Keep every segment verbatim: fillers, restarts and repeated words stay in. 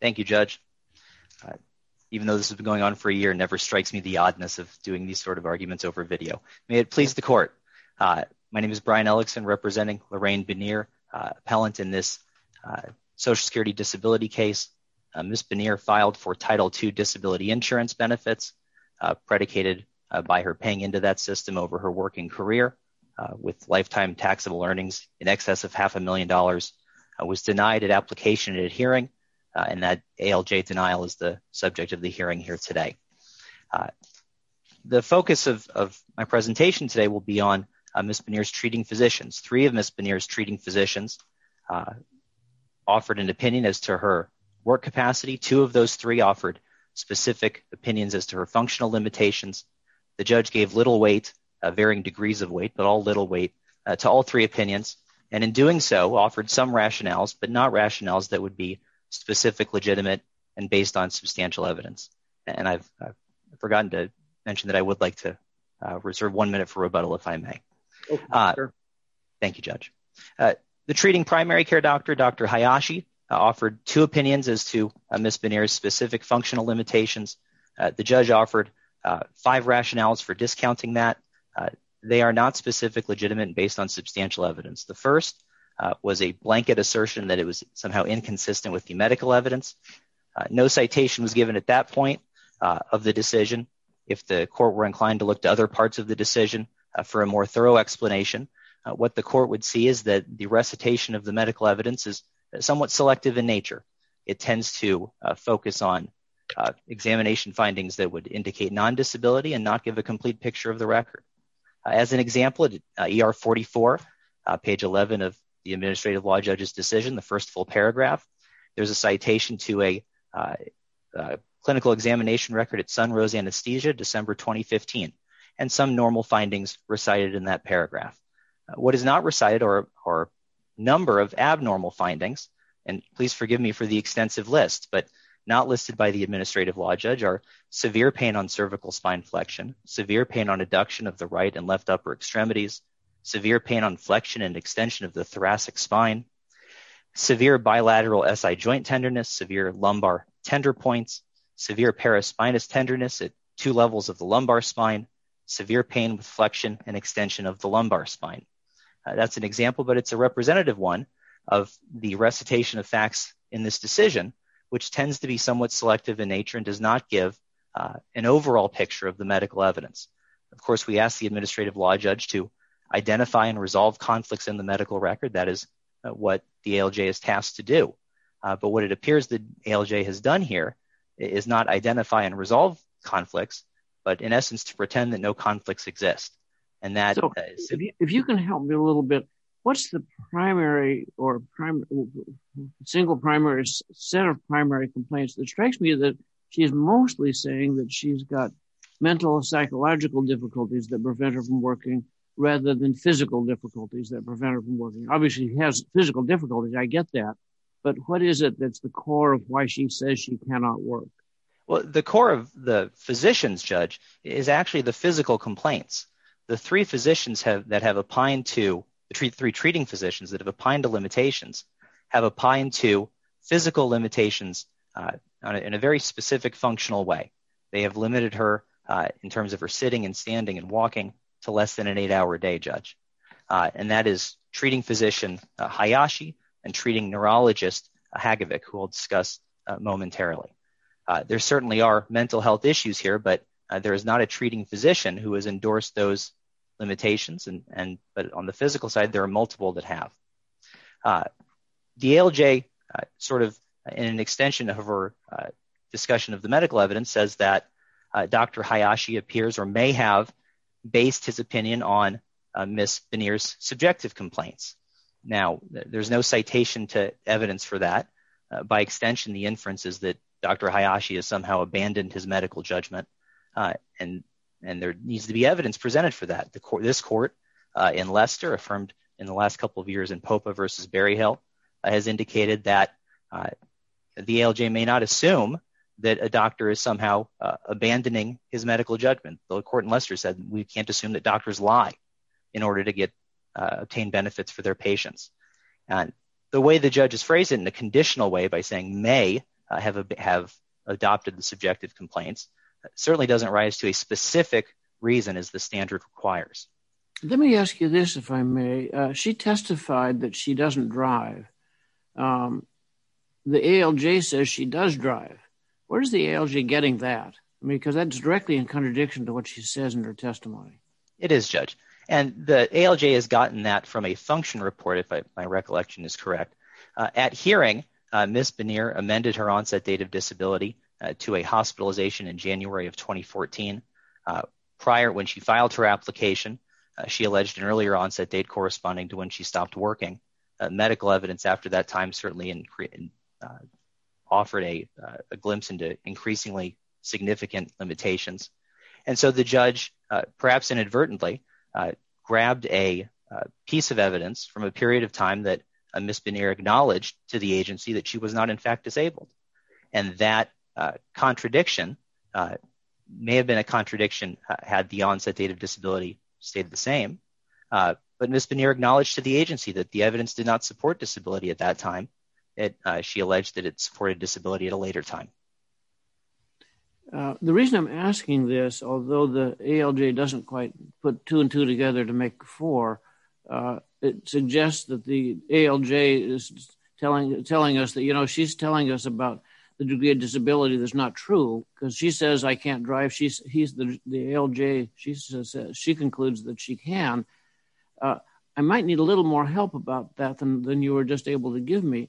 Thank you, Judge. Uh, even though this has been going on for a year, it never strikes me the oddness of doing these sort of arguments over video. May it please the court. Uh, my name is Brian Ellickson, representing Lorraine Benier, uh, appellant in this uh, Social Security disability case. Uh, Miz Benier filed for Title two disability insurance benefits, uh, predicated uh, by her paying into that system over her working career, uh, with lifetime taxable earnings in excess of half a million dollars, uh, was denied at application and at hearing, uh, and that A L J denial is the subject of the hearing here today. Uh, the focus of, of my presentation today will be on uh, Miz Benier's treating physicians. Three of Miz Benier's treating physicians uh, offered an opinion as to her work capacity. Two of those three offered specific opinions as to her functional limitations. The judge gave little weight, uh, varying degrees of weight, but all little weight, uh, to all three opinions, and in doing so offered some rationales, but not rationales that would be specific, legitimate, and based on substantial evidence. And I've, I've forgotten to mention that I would like to uh, reserve one minute for rebuttal, if I may. Okay, uh, sure. Thank you, Judge. Uh, the treating primary care doctor, Doctor Hayashi, uh, offered two opinions as to uh, Miz Benier's specific functional limitations. Uh, the judge offered uh, five rationales for discounting that. Uh, they are not specific, legitimate, and based on substantial evidence. The first uh, was a blanket assertion that it was somehow inconsistent with the medical evidence. Uh, no citation was given at that point uh, of the decision. If the court were inclined to look to other parts of the decision uh, for a more thorough explanation, uh, what the court would see is that the recitation of the medical evidence is somewhat selective in nature. It tends to uh, focus on uh, examination findings that would indicate non-disability and not give a complete picture of the record. Uh, as an example, at uh, E R forty-four, uh, page eleven of the administrative law judge's decision, the first full paragraph, there's a citation to a uh, uh, clinical examination record at Sunrose Anesthesia, December twenty fifteen, and some normal findings recited in that paragraph. Uh, what is not recited are, are a number of abnormal findings, and please forgive me for the extensive list, but not listed by the administrative law judge are severe pain on cervical spine flexion, severe pain on adduction of the right and left upper extremities, severe pain on flexion and extension of the thoracic spine, severe bilateral S I joint tenderness, severe lumbar tender points, severe paraspinous tenderness at two levels of the lumbar spine, severe pain with flexion and extension of the lumbar spine. Uh, that's an example, but it's a representative one of the recitation of facts in this decision, which tends to be somewhat selective in nature and does not give uh, an overall picture of the medical evidence. Of course, we ask the administrative law judge to identify and resolve conflicts in the medical record. That is uh, what the A L J is tasked to do. Uh, but what it appears the A L J has done here is not identify and resolve conflicts, but in essence to pretend that no conflicts exist. And that so uh, is, if, you, if you can help me a little bit, what's the primary or prim, single primary set of primary complaints? That strikes me that she's mostly saying that she's got mental and psychological difficulties that prevent her from working rather than physical difficulties that prevent her from working. Obviously, she has physical difficulties. I get that. But what is it that's the core of why she says she cannot work? Well, the core of the physician's judge is actually the physical complaints. The three physicians have that have opined to the treat, three treating physicians that have opined to limitations have opined to physical limitations uh, on a, in a very specific functional way. They have limited her uh, in terms of her sitting and standing and walking to less than an eight-hour day, Judge. Uh, and that is treating physician uh, Hayashi and treating neurologist uh, Hagovic, who we'll discuss uh, momentarily. Uh, there certainly are mental health issues here, but uh, there is not a treating physician who has endorsed those limitations, and, and but on the physical side, there are multiple that have. Uh, the A L J, uh, sort of in an extension of her uh, discussion of the medical evidence, says that uh, Doctor Hayashi appears or may have based his opinion on uh, Miz Benier's subjective complaints. Now, there's no citation to evidence for that. Uh, by extension, the inference is that Doctor Hayashi has somehow abandoned his medical judgment, uh, and and there needs to be evidence presented for that. The court, this court uh, in Leicester, affirmed in the last couple of years in Popa versus Berryhill, uh, has indicated that uh, the A L J may not assume that a doctor is somehow uh, abandoning his medical judgment. The court in Leicester said we can't assume that doctors lie in order to get uh, obtain benefits for their patients. And the way the judge has phrased it in a conditional way by saying may uh, have, have adopted the subjective complaints. It certainly doesn't rise to a specific reason as the standard requires. Let me ask you this, if I may. Uh, she testified that she doesn't drive. Um, the A L J says she does drive. Where's the A L J getting that? I mean, because that's directly in contradiction to what she says in her testimony. It is, Judge. And the A L J has gotten that from a function report, if I, my recollection is correct. Uh, at hearing, uh, Miz Bonnier amended her onset date of disability uh, to a hospitalization in January of twenty fourteen. Uh, prior, when she filed her application, uh, she alleged an earlier onset date corresponding to when she stopped working. Uh, medical evidence after that time certainly in, in, uh, offered a, uh, a glimpse into increasingly significant limitations. And so the judge, uh, perhaps inadvertently, uh, grabbed a uh, piece of evidence from a period of time that uh, Miz Bonnier acknowledged to the agency that she was not in fact disabled. And that uh, contradiction uh, may have been a contradiction uh, had the onset date of disability stayed the same. Uh, but Miz Bonnier acknowledged to the agency that the evidence did not support disability at that time. It, uh, she alleged that it supported disability at a later time. Uh, the reason I'm asking this, although the A L J doesn't quite put two and two together to make four, uh, it suggests that the A L J is telling telling us that, you know, she's telling us about the degree of disability that's not true, because she says I can't drive. She's he's the the A L J. She says she concludes that she can. Uh, I might need a little more help about that than than you were just able to give me.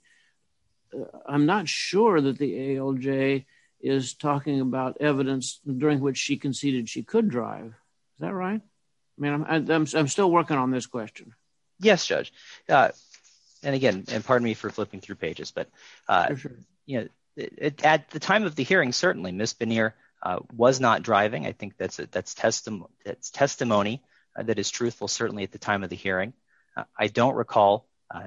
Uh, I'm not sure that the A L J is talking about evidence during which she conceded she could drive. Is that right? I mean, I'm I'm, I'm still working on this question. Yes, Judge. Uh, and again, and pardon me for flipping through pages, but uh, sure, sure. you know, it, it, at the time of the hearing, certainly Miz Bonnier uh, was not driving. I think that's a, that's testimony that's testimony uh, that is truthful. Certainly at the time of the hearing, uh, I don't recall uh,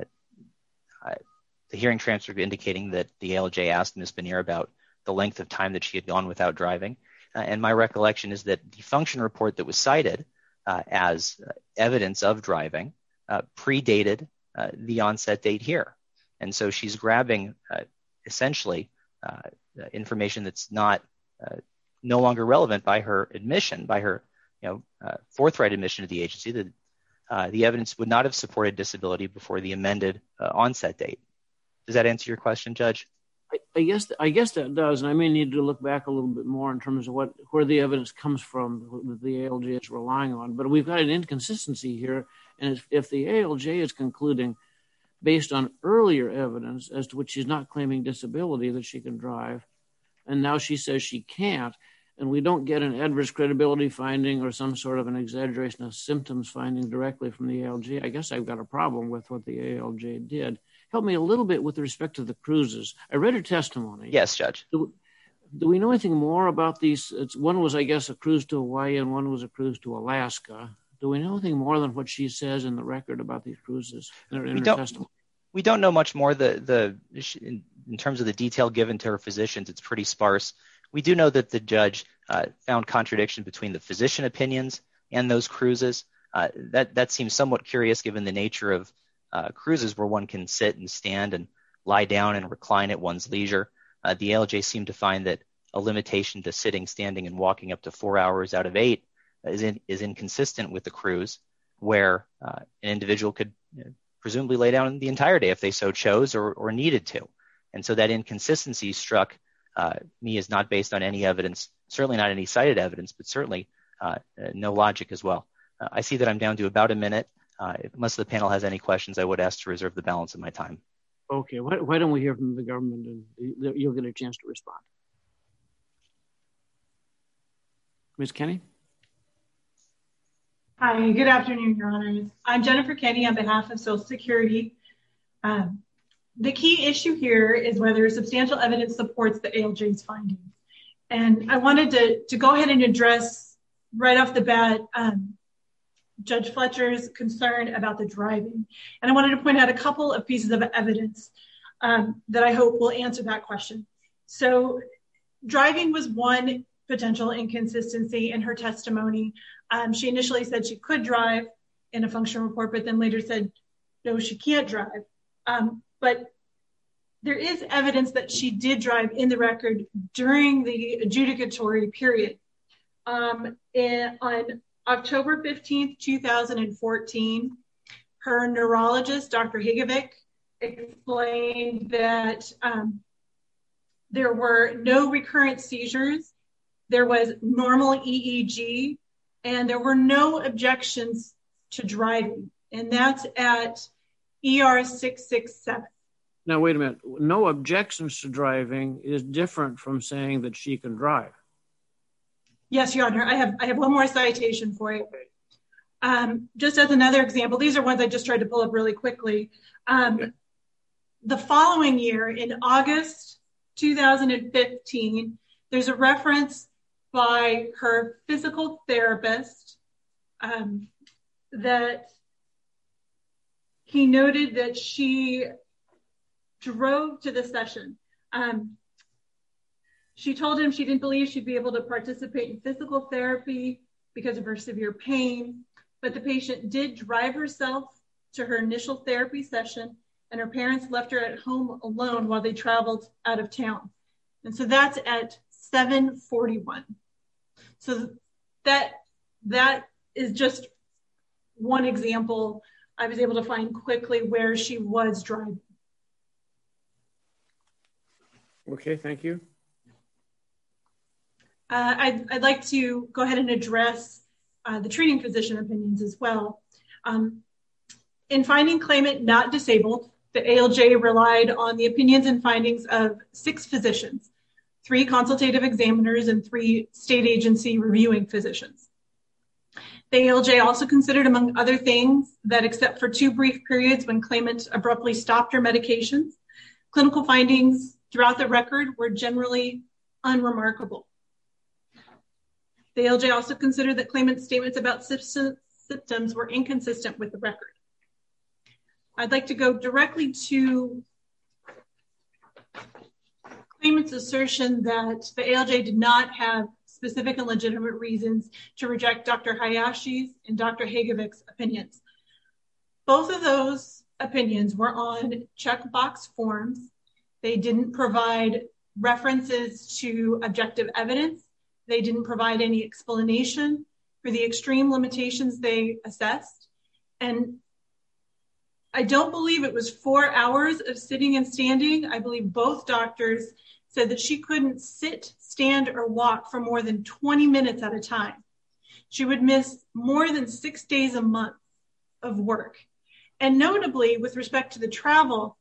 uh, the hearing transcript indicating that the A L J asked Miz Bonnier about the length of time that she had gone without driving. Uh, and my recollection is that the function report that was cited uh, as uh, evidence of driving uh, predated uh, the onset date here. And so she's grabbing uh, essentially uh, information that's not uh, no longer relevant by her admission, by her you know uh, forthright admission to the agency that uh, the evidence would not have supported disability before the amended uh, onset date. Does that answer your question, Judge? I, I guess I guess that does, and I may need to look back a little bit more in terms of what where the evidence comes from that the A L J is relying on. But we've got an inconsistency here, and if, if the A L J is concluding, based on earlier evidence as to which she's not claiming disability, that she can drive, and now she says she can't, and we don't get an adverse credibility finding or some sort of an exaggeration of symptoms finding directly from the A L J, I guess I've got a problem with what the A L J did. Help me a little bit with respect to the cruises. I read her testimony. Yes, Judge. Do, do we know anything more about these? It's, one was, I guess, a cruise to Hawaii, and one was a cruise to Alaska. Do we know anything more than what she says in the record about these cruises in her, in we her don't, testimony? We don't know much more. The the in, in terms of the detail given to her physicians, it's pretty sparse. We do know that the judge uh, found contradiction between the physician opinions and those cruises. Uh, that that seems somewhat curious given the nature of Uh, cruises where one can sit and stand and lie down and recline at one's leisure. Uh, the A L J seemed to find that a limitation to sitting, standing, and walking up to four hours out of eight is, in, is inconsistent with the cruise, where uh, an individual could you know, presumably lay down the entire day if they so chose or, or needed to. And so that inconsistency struck uh, me as not based on any evidence, certainly not any cited evidence, but certainly uh, no logic as well. Uh, I see that I'm down to about a minute. Uh, unless the panel has any questions, I would ask to reserve the balance of my time. Okay, why, why don't we hear from the government and you'll get a chance to respond. Miz Kenny? Hi, good afternoon, Your Honors. I'm Jennifer Kenny on behalf of Social Security. Um, the key issue here is whether substantial evidence supports the A L J's findings. And I wanted to, to go ahead and address right off the bat um, Judge Fletcher's concern about the driving. And I wanted to point out a couple of pieces of evidence um, that I hope will answer that question. So driving was one potential inconsistency in her testimony. Um, she initially said she could drive in a function report, but then later said, no, she can't drive. Um, but there is evidence that she did drive in the record during the adjudicatory period. Um, in, on October fifteenth, two thousand fourteen, her neurologist, Doctor Higovic, explained that um, there were no recurrent seizures, there was normal E E G, and there were no objections to driving. And that's at E R six six seven. Now, wait a minute. No objections to driving is different from saying that she can drive. Yes, Your Honor. I have I have one more citation for you. Um, just as another example, these are ones I just tried to pull up really quickly. Um, okay. The following year, in August two thousand fifteen, there's a reference by her physical therapist um, that he noted that she drove to the session. Um, she told him she didn't believe she'd be able to participate in physical therapy because of her severe pain, but the patient did drive herself to her initial therapy session, and her parents left her at home alone while they traveled out of town. And so that's at seven forty-one. So that that is just one example I was able to find quickly where she was driving. Okay, thank you. Uh, I'd, I'd like to go ahead and address uh, the treating physician opinions as well. Um, in finding claimant not disabled, the A L J relied on the opinions and findings of six physicians, three consultative examiners, and three state agency reviewing physicians. The A L J also considered, among other things, that except for two brief periods when claimant abruptly stopped her medications, clinical findings throughout the record were generally unremarkable. The A L J also considered that claimant's statements about symptoms were inconsistent with the record. I'd like to go directly to claimant's assertion that the A L J did not have specific and legitimate reasons to reject Doctor Hayashi's and Doctor Higovic's opinions. Both of those opinions were on checkbox forms. They didn't provide references to objective evidence. They didn't provide any explanation for the extreme limitations they assessed. And I don't believe it was four hours of sitting and standing. I believe both doctors said that she couldn't sit, stand, or walk for more than twenty minutes at a time. She would miss more than six days a month of work. And notably, with respect to the travel,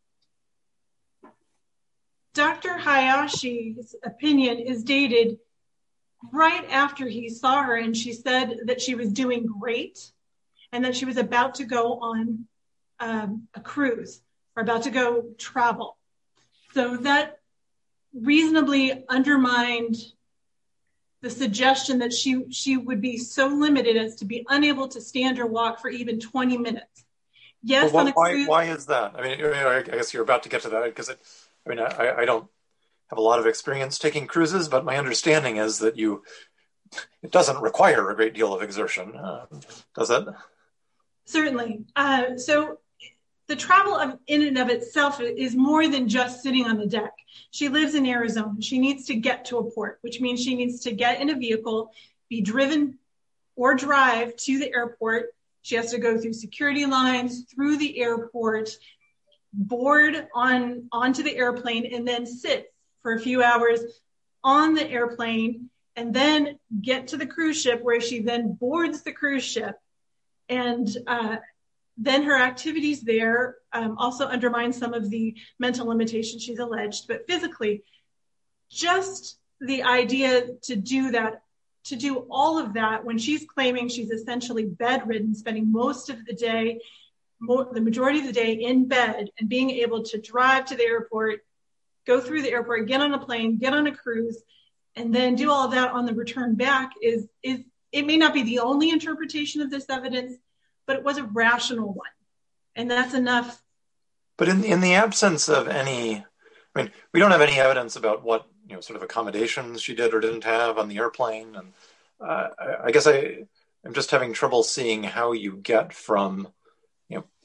Doctor Hayashi's opinion is dated right after he saw her, and she said that she was doing great and that she was about to go on um, a cruise or about to go travel. So that reasonably undermined the suggestion that she she would be so limited as to be unable to stand or walk for even twenty minutes. Yes, well, on a why, cruise. Why is that? I mean, I guess you're about to get to that because it. I mean, I, I don't have a lot of experience taking cruises, but my understanding is that you it doesn't require a great deal of exertion, uh, does it? Certainly. Uh, so the travel of, in and of itself is more than just sitting on the deck. She lives in Arizona. She needs to get to a port, which means she needs to get in a vehicle, be driven or drive to the airport. She has to go through security lines, through the airport, board on onto the airplane, and then sit for a few hours on the airplane, and then get to the cruise ship where she then boards the cruise ship. And uh, then her activities there um, also undermine some of the mental limitations she's alleged. But physically, just the idea to do that, to do all of that when she's claiming she's essentially bedridden, spending most of the day, more, the majority of the day in bed, and being able to drive to the airport, go through the airport, get on a plane, get on a cruise, and then do all of that on the return back is, is it may not be the only interpretation of this evidence, but it was a rational one. And that's enough. But in, in the absence of any, I mean, we don't have any evidence about what, you know, sort of accommodations she did or didn't have on the airplane. And uh, I, I guess I, I'm just having trouble seeing how you get from, you know,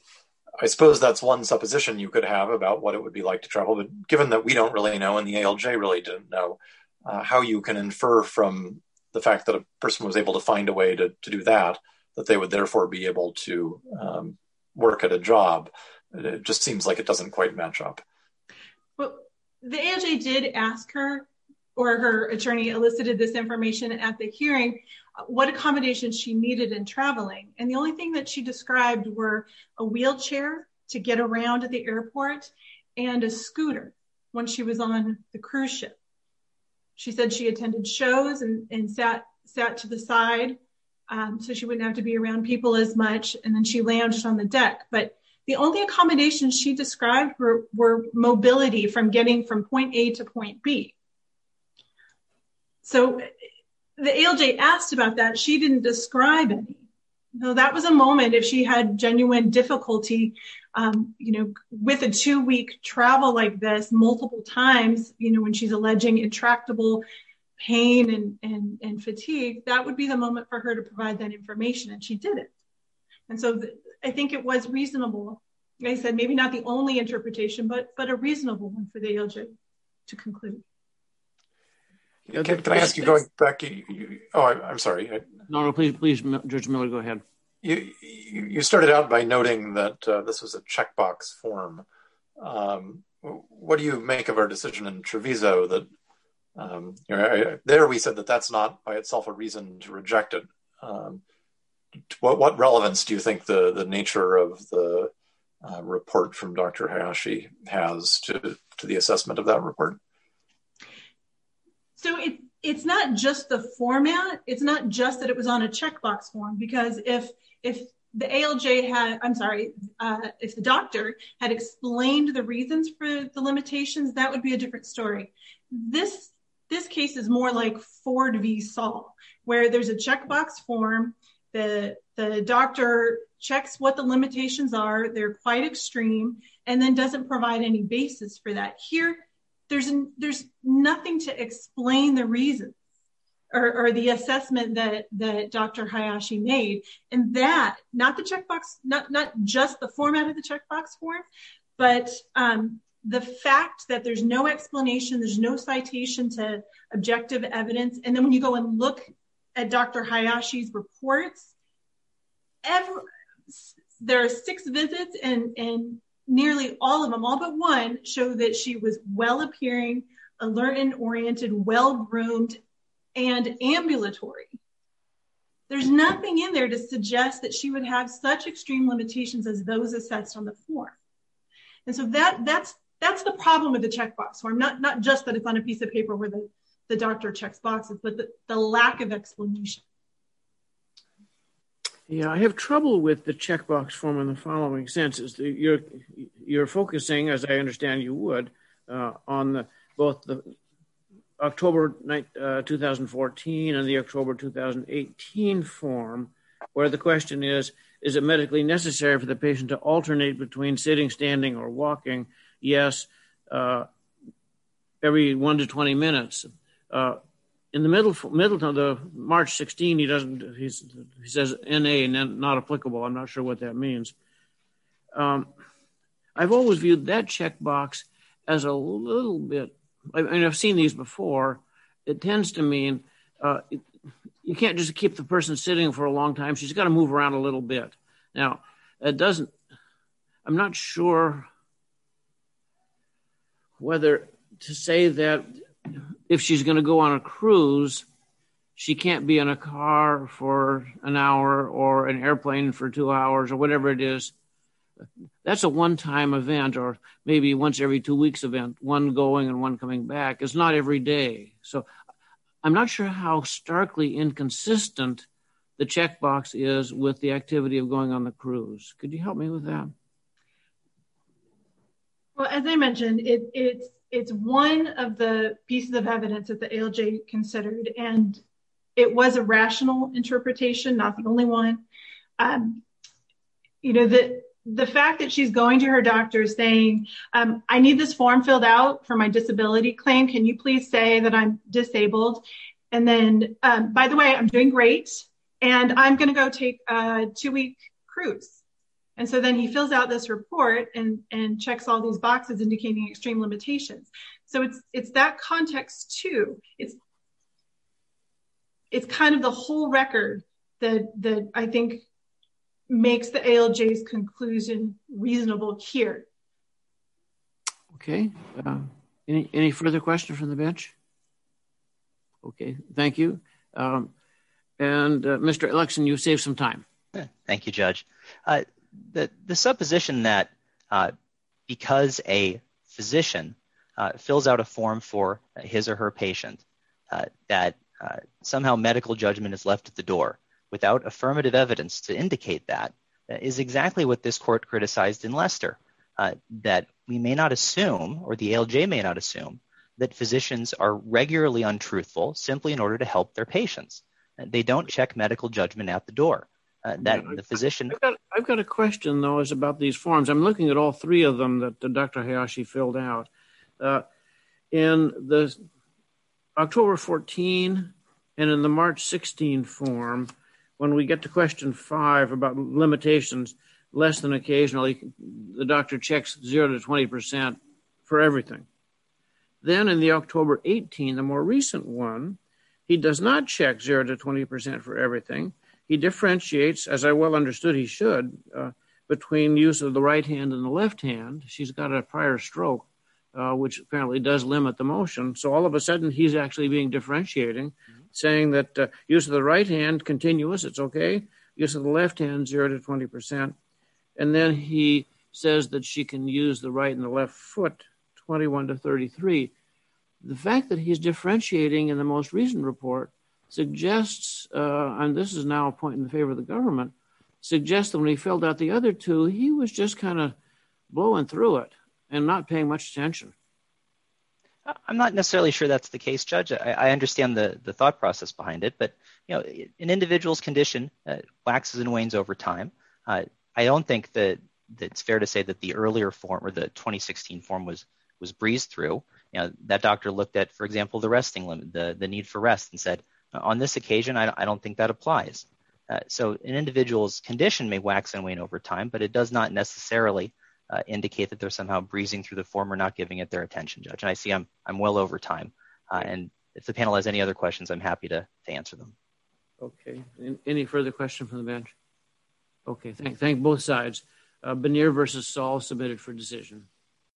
I suppose that's one supposition you could have about what it would be like to travel, but given that we don't really know and the A L J really didn't know, uh, how you can infer from the fact that a person was able to find a way to, to do that, that they would therefore be able to um, work at a job. It just seems like it doesn't quite match up. Well, the A L J did ask her, or her attorney elicited this information at the hearing, what accommodations she needed in traveling. And the only thing that she described were a wheelchair to get around at the airport and a scooter when she was on the cruise ship. She said she attended shows and, and sat sat to the side um, so she wouldn't have to be around people as much. And then she lounged on the deck. But the only accommodations she described were, were mobility from getting from point A to point B. So the A L J asked about that. She didn't describe any. So that was a moment if she had genuine difficulty, um, you know, with a two-week travel like this multiple times, you know, when she's alleging intractable pain and, and, and fatigue, that would be the moment for her to provide that information, and she didn't. And so th- I think it was reasonable. Like I said, maybe not the only interpretation, but but a reasonable one for the A L J to conclude. Can, can I ask you, going back, you, you, oh, I, I'm sorry. I, no, no, please, please, Judge Miller, go ahead. You, you started out by noting that uh, this was a checkbox form. Um, what do you make of our decision in Treviso that, um, you know, I, there we said that that's not by itself a reason to reject it. Um, what, what relevance do you think the, the nature of the uh, report from Doctor Hayashi has to, to the assessment of that report? So it, it's not just the format. It's not just that it was on a checkbox form, because if if the A L J had, I'm sorry, uh, if the doctor had explained the reasons for the limitations, that would be a different story. This this case is more like Ford v. Saul, where there's a checkbox form. The, the doctor checks what the limitations are. They're quite extreme, and then doesn't provide any basis for that. Here, There's there's nothing to explain the reasons or, or the assessment that, that Doctor Hayashi made. And that, not the checkbox, not, not just the format of the checkbox form, but um, the fact that there's no explanation, there's no citation to objective evidence. And then when you go and look at Doctor Hayashi's reports, every, there are six visits and, and nearly all of them, all but one, show that she was well-appearing, alert and oriented, well-groomed, and ambulatory. There's nothing in there to suggest that she would have such extreme limitations as those assessed on the form. And so that that's that's the problem with the checkbox form, not, not just that it's on a piece of paper where the, the doctor checks boxes, but the, the lack of explanation. Yeah, I have trouble with the checkbox form in the following sense. Is that you're you're focusing, as I understand you would, uh, on the, both the October uh, two thousand fourteen and the October two thousand eighteen form, where the question is, is it medically necessary for the patient to alternate between sitting, standing, or walking? Yes, uh, every one to twenty minutes. Uh, In the middle, middle of the March sixteenth, he doesn't. He's, he says N A, not applicable. I'm not sure what that means. Um, I've always viewed that checkbox as a little bit. I mean, I've seen these before. It tends to mean uh, it, you can't just keep the person sitting for a long time. She's got to move around a little bit. Now, it doesn't. I'm not sure whether to say that if she's going to go on a cruise, she can't be in a car for an hour or an airplane for two hours or whatever it is. That's a one-time event, or maybe once every two weeks event, one going and one coming back. It's not every day. So I'm not sure how starkly inconsistent the checkbox is with the activity of going on the cruise. Could you help me with that? Well, as I mentioned, it, it's It's one of the pieces of evidence that the A L J considered, and it was a rational interpretation, not the only one. Um, you know, the the fact that she's going to her doctor saying, um, I need this form filled out for my disability claim. Can you please say that I'm disabled? And then, um, by the way, I'm doing great, and I'm going to go take a two-week cruise. And so then he fills out this report and, and checks all these boxes indicating extreme limitations. So it's it's that context too. It's it's kind of the whole record that that I think makes the A L J's conclusion reasonable here. Okay. Uh, any any further questions from the bench? Okay, thank you. Um, and uh, Mister Ellickson, you saved some time. Thank you, Judge. Uh, the, the supposition that uh, because a physician uh, fills out a form for his or her patient, uh, that uh, somehow medical judgment is left at the door without affirmative evidence to indicate that is exactly what this court criticized in Lester, uh, that we may not assume, or the A L J may not assume, that physicians are regularly untruthful simply in order to help their patients. They don't check medical judgment at the door. Uh, that yeah, the physician. I've got, I've got a question though, is about these forms. I'm looking at all three of them that uh, Doctor Hayashi filled out. Uh, in the October fourteenth and in the March sixteenth form, when we get to question five about limitations, less than occasionally, the doctor checks zero to twenty percent for everything. Then in the October eighteenth, the more recent one, he does not check zero to twenty percent for everything. He differentiates, as I well understood he should, uh, between use of the right hand and the left hand. She's got a prior stroke, uh, which apparently does limit the motion. So all of a sudden, he's actually being differentiating, mm-hmm. saying that uh, use of the right hand, continuous, it's okay. Use of the left hand, zero to twenty percent. And then he says that she can use the right and the left foot, twenty-one to thirty-three. The fact that he's differentiating in the most recent report suggests, uh, and this is now a point in favor of the government, suggests that when he filled out the other two, he was just kind of blowing through it and not paying much attention. I'm not necessarily sure that's the case, Judge. I, I understand the, the thought process behind it, but you know, an individual's condition uh, waxes and wanes over time. Uh, I don't think that, that it's fair to say that the earlier form or the twenty sixteen form was was breezed through. You know, that doctor looked at, for example, the resting limit, the, the need for rest, and said, on this occasion, I, I don't think that applies. Uh, so an individual's condition may wax and wane over time, but it does not necessarily uh, indicate that they're somehow breezing through the form or not giving it their attention, Judge. And I see I'm I'm well over time. Uh, and if the panel has any other questions, I'm happy to, to answer them. Okay. Any further question from the bench? Okay. Thank, thank both sides. Uh, Bonnier versus Saul submitted for decision.